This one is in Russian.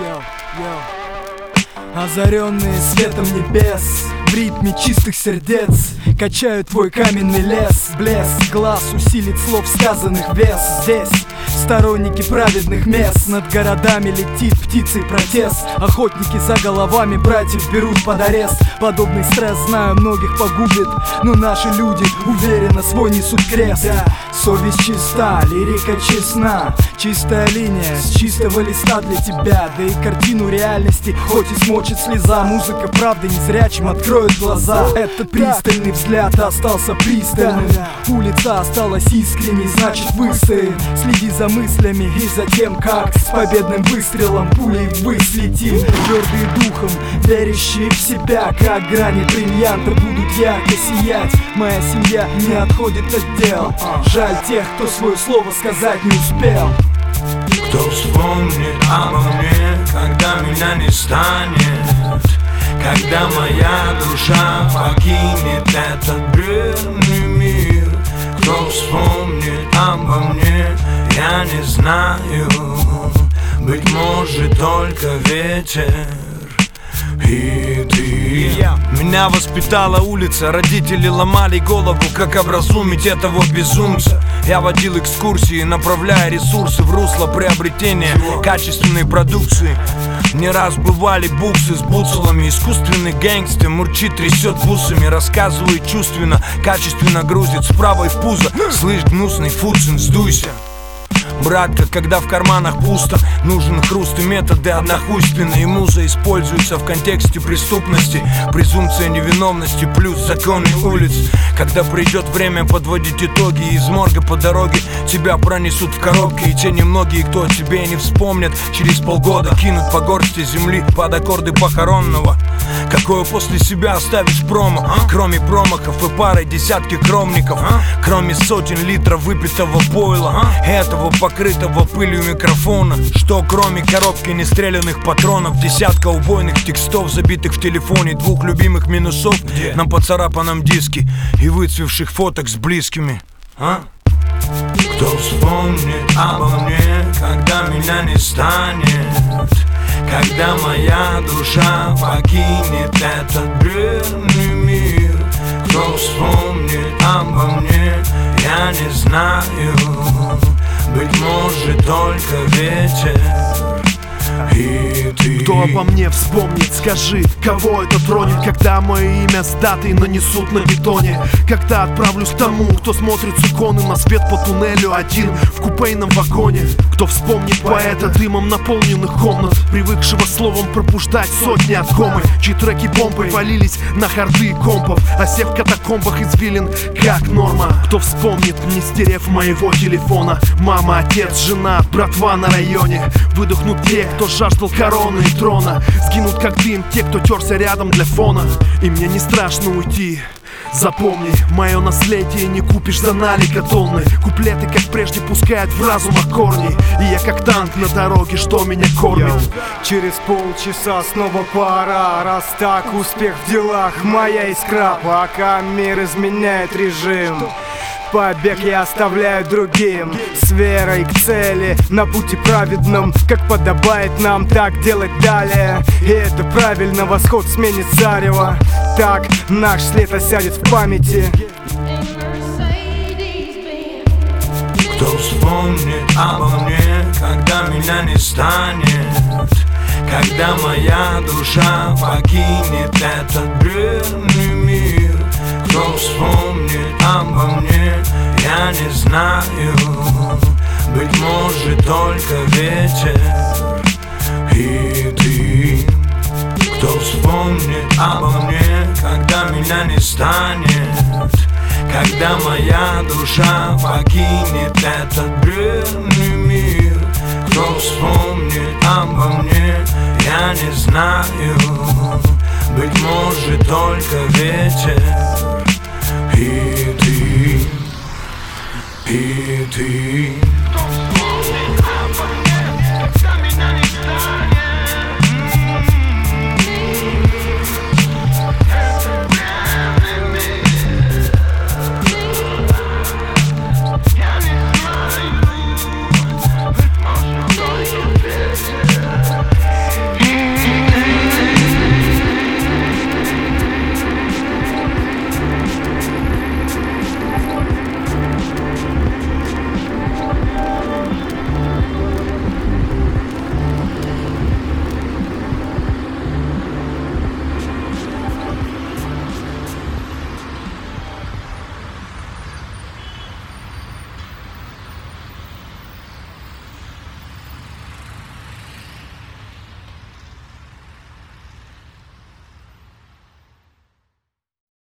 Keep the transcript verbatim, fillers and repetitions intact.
Йоу, йоу. Озаренные светом небес, в ритме чистых сердец качают твой каменный лес. Блеск глаз усилит слов сказанных вес. Здесь сторонники праведных мест. Над городами летит птицей протест. Охотники за головами братьев берут под арест. Подобный стресс, знаю, многих погубит, но наши люди уверенно свой несут крест. Совесть чиста, лирика честна, чистая линия с чистого листа для тебя. Да и картину реальности хоть и смочит слеза, музыка правды незрячим откроет глаза. Этот пристальный взгляд остался пристальным, улица осталась искренней, значит выстоим. Следи за мыслями и за тем, как с победным выстрелом пулей ввысь летим. Твердые духом, верящие в себя, как грани бриллианта будут ярко сиять. Моя семья не отходит от дел, жаль тех, кто свое слово сказать не успел. Кто вспомнит обо мне, когда меня не станет, когда моя душа покинет этот бренный мир? Кто вспомнит обо мне, я не знаю. Быть может только ветер и ты. Меня воспитала улица, родители ломали голову, как образумить этого безумца. Я водил экскурсии, направляя ресурсы в русло приобретения качественной продукции. Не раз бывали буксы с буцелами, искусственный гэнгстер мурчит, трясет бусами, рассказывает чувственно, качественно грузит справа в пузо. Слышь, гнусный фуцин, сдуйся. Братка, когда в карманах пусто, нужен хруст и методы однохуйственные. Муза используется в контексте преступности, презумпция невиновности плюс законы улиц. Когда придет время подводить итоги, из морга по дороге тебя пронесут в коробке. И те немногие, кто о тебе не вспомнят, через полгода кинут по горсти земли под аккорды похоронного. Какое после себя оставишь промо, а? Кроме промахов и пары десятки кромников, а? Кроме сотен литров выпитого пойла, а? Этого покрытого пылью микрофона. Что кроме коробки нестрелянных патронов, десятка убойных текстов, забитых в телефоне, двух любимых минусов Где? На поцарапанном диске и выцвевших фоток с близкими, а? Кто вспомнит обо мне, когда меня не станет, когда моя душа покинет этот бренный мир? Кто вспомнит обо мне, я не знаю. Быть может только ветер и ты. Кто обо мне вспомнит, скажи, кого это тронет, когда мое имя с датой нанесут на бетоне? Когда отправлюсь к тому, кто смотрит с иконы на свет по туннелю один в купейном вагоне? Кто вспомнит поэта дымом наполненных комнат, привыкшего словом пробуждать сотни от комы, чьи треки бомбой валились на харды и компов, а сев в катакомбах извилин как норма? Кто вспомнит, не стерев моего телефона, мама, отец, жена, братва на районе? Выдохнут те, кто жаждал короны и трона, сгинут как дым те, кто терся рядом для фона. И мне не страшно уйти. Запомни, мое наследие не купишь за налика тонны. Куплеты, как прежде, пускают в разумах корни, и я как танк на дороге, что меня кормит. Йоу. Через полчаса снова пора. Раз так, успех в делах моя искра. Пока мир изменяет режим, побег я оставляю другим, с верой к цели, на пути праведном, как подобает нам так делать далее. И это правильно, восход сменит зарево, так наш след осядет в памяти. Кто вспомнит обо мне, когда меня не станет, когда моя душа покинет этот бренный мир? Кто вспомнит обо мне, я не знаю. Быть может только ветер и ты. Кто вспомнит обо мне, когда меня не станет, когда моя душа покинет этот бренный мир? Кто вспомнит обо мне, я не знаю. Быть может только ветер и ты, и ты.